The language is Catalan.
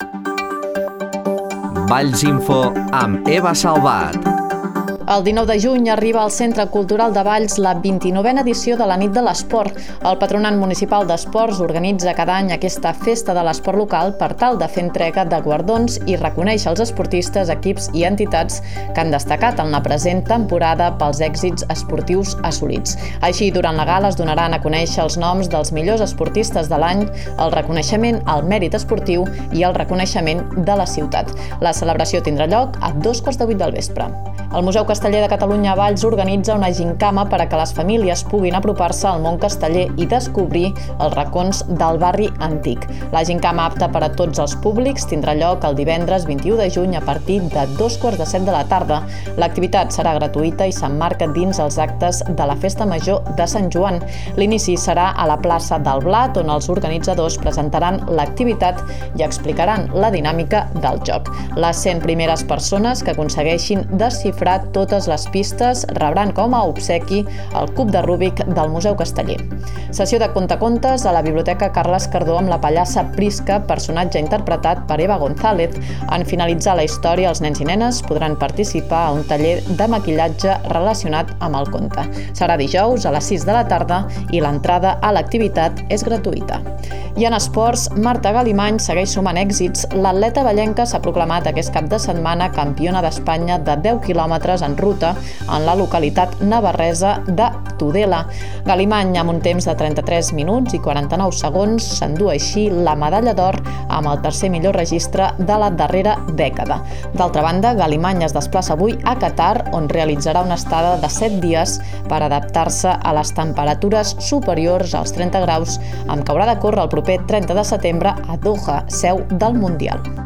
Valls Info amb Eva Salvat. El 19 de juny arriba al Centre Cultural de Valls la 29a edició de la Nit de l'Esport. El Patronat Municipal d'Esports organitza cada any aquesta festa de l'esport local per tal de fer entrega de guardons i reconèixer els esportistes, equips i entitats que han destacat en la present temporada pels èxits esportius assolits. Així, durant la gala es donaran a conèixer els noms dels millors esportistes de l'any, el reconeixement al mèrit esportiu i el reconeixement de la ciutat. La celebració tindrà lloc a 7:15 del vespre. El Museu Casteller de Catalunya a Valls organitza una gincama per a que les famílies puguin apropar-se al món casteller i descobrir els racons del barri antic. La gincama, apta per a tots els públics, tindrà lloc el divendres 21 de juny a partir de 7:15 de la tarda. L'activitat serà gratuïta i s'emmarca dins els actes de la Festa Major de Sant Joan. L'inici serà a la plaça del Blat, on els organitzadors presentaran l'activitat i explicaran la dinàmica del joc. Les 100 primeres persones que aconsegueixin desxifrar totes les pistes rebran com a obsequi el cub de Rubik del Museu Casteller. Sessió de contacontes a la Biblioteca Carles Cardó amb la pallassa Prisca, personatge interpretat per Eva González. En finalitzar la història, els nens i nenes podran participar a un taller de maquillatge relacionat amb el conte. Serà dijous a les 6 de la tarda i l'entrada a l'activitat és gratuïta. I en esports, Marta Galimany segueix sumant èxits. L'atleta vallenca s'ha proclamat aquest cap de setmana campiona d'Espanya de 10 quilòmetres en ruta en la localitat navarresa de Tudela. Galimany, amb un temps de 33 minuts i 49 segons, s'endú així la medalla d'or amb el tercer millor registre de la darrera dècada. D'altra banda, Galimany es desplaça avui a Qatar, on realitzarà una estada de 7 dies per adaptar-se a les temperatures superiors als 30 graus, amb què haurà de córrer el proper 30 de setembre a Doha, seu del Mundial.